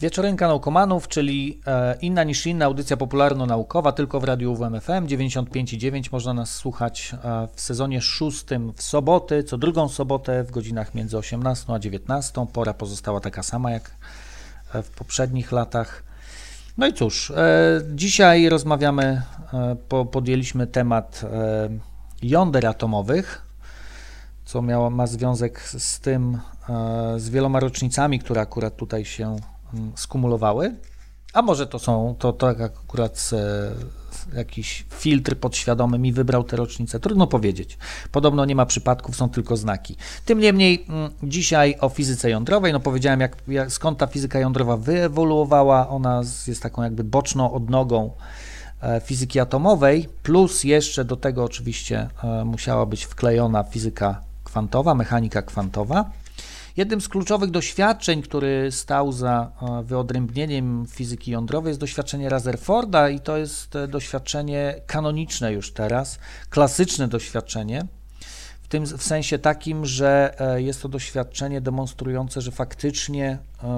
Wieczorynka Naukomanów, czyli inna niż inna audycja popularno-naukowa, tylko w Radiu UWMFM 95,9. Można nas słuchać w sezonie 6 w soboty, co drugą sobotę w godzinach między 18 a 19. Pora pozostała taka sama jak w poprzednich latach. No i cóż, dzisiaj rozmawiamy, podjęliśmy temat jąder atomowych, co ma związek z tym, z wieloma rocznicami, które akurat tutaj się skumulowały, a może to tak akurat jakiś filtr podświadomy mi wybrał te rocznice, trudno powiedzieć. Podobno nie ma przypadków, są tylko znaki. Tym niemniej dzisiaj o fizyce jądrowej, powiedziałem skąd ta fizyka jądrowa wyewoluowała, ona jest taką jakby boczną odnogą fizyki atomowej, plus jeszcze do tego oczywiście musiała być wklejona fizyka kwantowa, mechanika kwantowa. Jednym z kluczowych doświadczeń, który stał za wyodrębnieniem fizyki jądrowej, jest doświadczenie Rutherforda i to jest doświadczenie kanoniczne już teraz, klasyczne doświadczenie, w sensie takim, że jest to doświadczenie demonstrujące, że faktycznie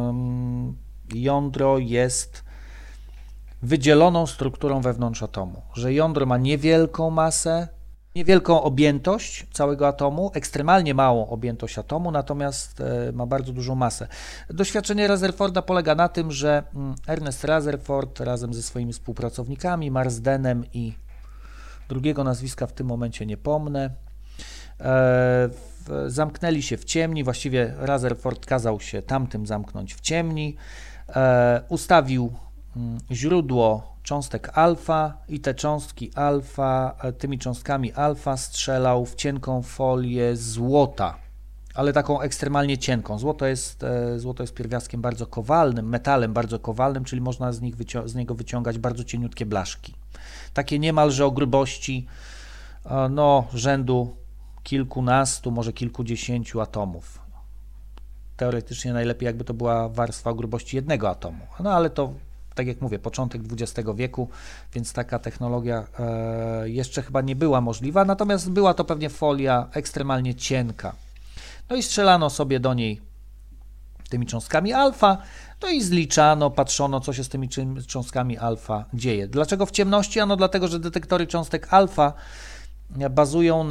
jądro jest wydzieloną strukturą wewnątrz atomu, że jądro ma niewielką masę, niewielką objętość całego atomu, ekstremalnie małą objętość atomu, natomiast ma bardzo dużą masę. Doświadczenie Rutherforda polega na tym, że Ernest Rutherford razem ze swoimi współpracownikami, Marsdenem i drugiego nazwiska w tym momencie nie pomnę, zamknęli się w ciemni, właściwie Rutherford kazał się tamtym zamknąć w ciemni, ustawił źródło cząstek alfa i te cząstki alfa, tymi cząstkami alfa strzelał w cienką folię złota, ale taką ekstremalnie cienką. Złoto jest pierwiastkiem bardzo kowalnym, metalem bardzo kowalnym, czyli można z niego wyciągać bardzo cieniutkie blaszki. Takie niemalże o grubości rzędu kilkunastu, może kilkudziesięciu atomów. Teoretycznie najlepiej jakby to była warstwa o grubości jednego atomu, ale to tak jak mówię, początek XX wieku, więc taka technologia jeszcze chyba nie była możliwa, natomiast była to pewnie folia ekstremalnie cienka. No i strzelano sobie do niej tymi cząstkami alfa, i zliczano, patrzono, co się z tymi cząstkami alfa dzieje. Dlaczego w ciemności? Dlatego, że detektory cząstek alfa bazują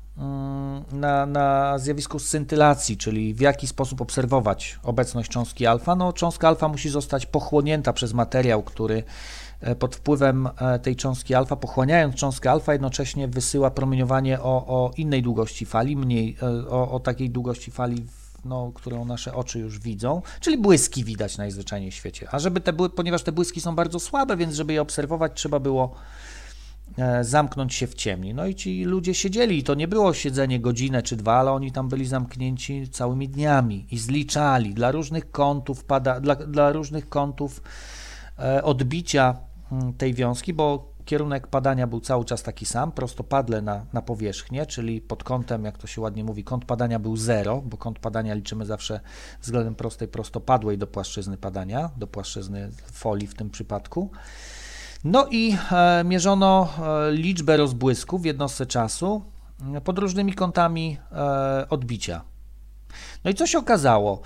na zjawisku scintylacji, czyli w jaki sposób obserwować obecność cząstki alfa. Cząstka alfa musi zostać pochłonięta przez materiał, który pod wpływem tej cząstki alfa, pochłaniając cząstkę alfa, jednocześnie wysyła promieniowanie o innej długości fali, mniej o takiej długości fali, którą nasze oczy już widzą, czyli błyski widać najzwyczajniej w świecie. A ponieważ te błyski są bardzo słabe, więc żeby je obserwować, trzeba było zamknąć się w ciemni. I ci ludzie siedzieli i to nie było siedzenie godzinę czy dwa, ale oni tam byli zamknięci całymi dniami i zliczali dla różnych kątów odbicia tej wiązki, bo kierunek padania był cały czas taki sam, prostopadle na powierzchnię, czyli pod kątem, jak to się ładnie mówi, kąt padania był 0, bo kąt padania liczymy zawsze względem prostej, prostopadłej do płaszczyzny padania, do płaszczyzny folii w tym przypadku. I mierzono liczbę rozbłysków w jednostce czasu pod różnymi kątami odbicia. I co się okazało?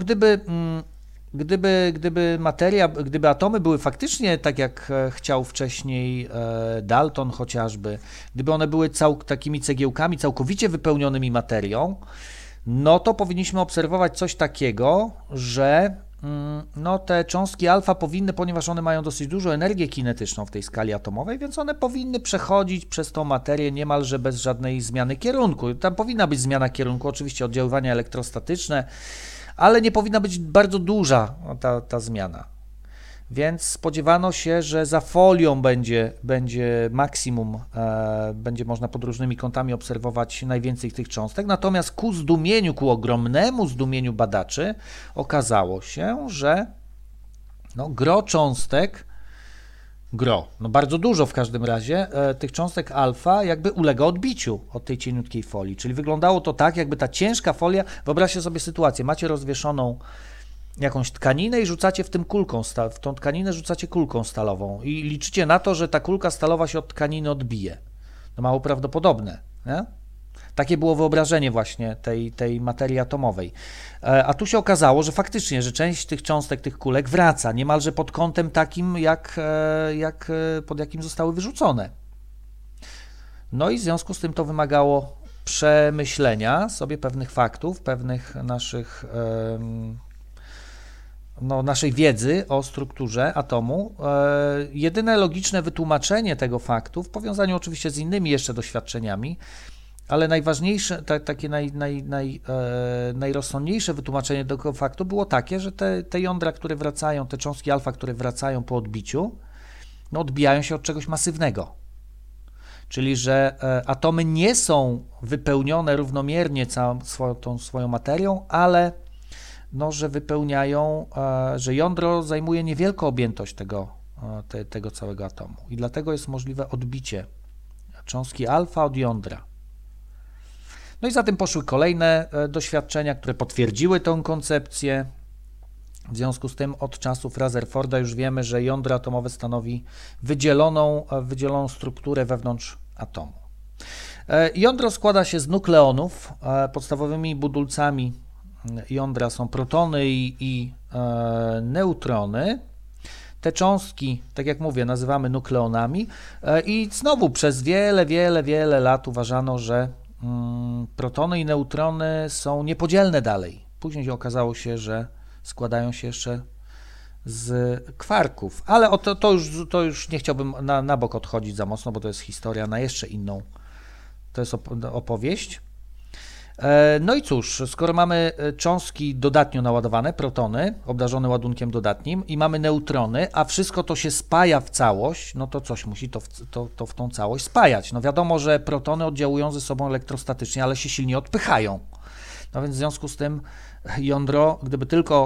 Gdyby atomy były faktycznie tak jak chciał wcześniej Dalton chociażby, gdyby one były takimi cegiełkami całkowicie wypełnionymi materią, to powinniśmy obserwować coś takiego, że te cząstki alfa powinny, ponieważ one mają dosyć dużą energię kinetyczną w tej skali atomowej, więc one powinny przechodzić przez tą materię niemalże bez żadnej zmiany kierunku. Tam powinna być zmiana kierunku, oczywiście oddziaływania elektrostatyczne, ale nie powinna być bardzo duża ta zmiana. Więc spodziewano się, że za folią będzie maksimum, będzie można pod różnymi kątami obserwować najwięcej tych cząstek, natomiast ku ogromnemu zdumieniu badaczy okazało się, że gro cząstek, bardzo dużo w każdym razie, tych cząstek alfa jakby ulega odbiciu od tej cieniutkiej folii, czyli wyglądało to tak, jakby ta ciężka folia, wyobraźcie sobie sytuację, macie rozwieszoną jakąś tkaninę i rzucacie w tą tkaninę rzucacie kulką stalową i liczycie na to, że ta kulka stalowa się od tkaniny odbije. Mało prawdopodobne, nie? Takie było wyobrażenie właśnie tej materii atomowej. A tu się okazało, że faktycznie, że część tych cząstek, tych kulek wraca niemalże pod kątem takim, pod jakim zostały wyrzucone. No i w związku z tym to wymagało przemyślenia sobie pewnych faktów, pewnych naszej wiedzy o strukturze atomu. Jedyne logiczne wytłumaczenie tego faktu, w powiązaniu oczywiście z innymi jeszcze doświadczeniami, ale najważniejsze, takie najrozsądniejsze wytłumaczenie tego faktu było takie, że te jądra, które wracają, te cząstki alfa, które wracają po odbiciu, no odbijają się od czegoś masywnego. Czyli, że atomy nie są wypełnione równomiernie całą tą swoją materią, ale że wypełniają, że jądro zajmuje niewielką objętość tego całego atomu. I dlatego jest możliwe odbicie cząstki alfa od jądra. No i za tym poszły kolejne doświadczenia, które potwierdziły tę koncepcję. W związku z tym od czasów Rutherforda już wiemy, że jądro atomowe stanowi wydzieloną strukturę wewnątrz atomu. Jądro składa się z nukleonów. Podstawowymi budulcami jądra są protony i neutrony. Te cząstki, tak jak mówię, nazywamy nukleonami i znowu przez wiele lat uważano, że protony i neutrony są niepodzielne dalej. Później okazało się, że składają się jeszcze z kwarków, ale to już nie chciałbym na bok odchodzić za mocno, bo to jest historia na jeszcze inną, to jest opowieść. No i cóż, skoro mamy cząstki dodatnio naładowane, protony, obdarzone ładunkiem dodatnim i mamy neutrony, a wszystko to się spaja w całość, no to coś musi to w tą całość spajać. No wiadomo, że protony oddziałują ze sobą elektrostatycznie, ale się silnie odpychają. No więc w związku z tym jądro, gdyby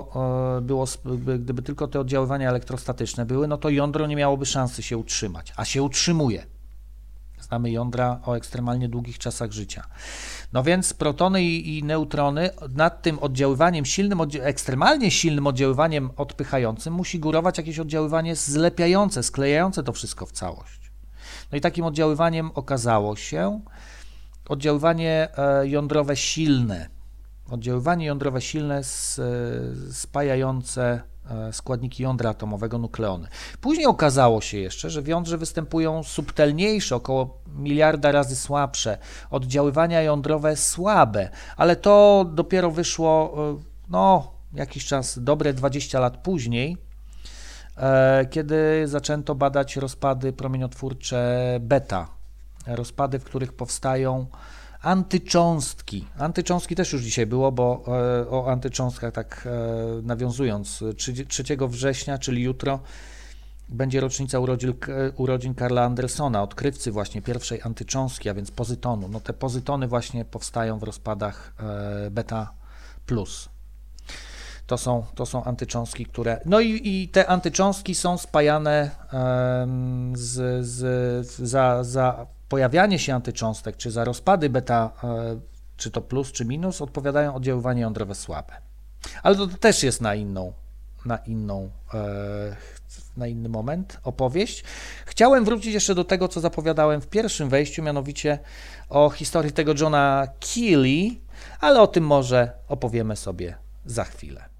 tylko te oddziaływania elektrostatyczne były, no to jądro nie miałoby szansy się utrzymać, a się utrzymuje. Znamy jądra o ekstremalnie długich czasach życia. No więc protony i neutrony nad tym oddziaływaniem ekstremalnie silnym oddziaływaniem odpychającym musi górować jakieś oddziaływanie zlepiające, sklejające to wszystko w całość. No i takim oddziaływaniem okazało się oddziaływanie jądrowe silne. Oddziaływanie jądrowe silne spajające składniki jądra atomowego, nukleony. Później okazało się jeszcze, że w jądrze występują subtelniejsze, około miliarda razy słabsze oddziaływania jądrowe słabe, ale to dopiero wyszło jakiś czas, dobre 20 lat później, kiedy zaczęto badać rozpady promieniotwórcze beta, rozpady, w których powstają antycząstki. Antycząstki też już dzisiaj było, bo o antycząstkach tak nawiązując, 3 września, czyli jutro, będzie rocznica urodzin Karla Andersona, odkrywcy właśnie pierwszej antycząstki, a więc pozytonu. No te pozytony właśnie powstają w rozpadach beta plus. To są antycząstki, które... No i te antycząstki są spajane za pojawianie się antycząstek, czy za rozpady beta, czy to plus, czy minus, odpowiadają oddziaływanie jądrowe słabe. Ale to też jest na inny moment opowieść. Chciałem wrócić jeszcze do tego, co zapowiadałem w pierwszym wejściu, mianowicie o historii tego Johna Keely, ale o tym może opowiemy sobie za chwilę.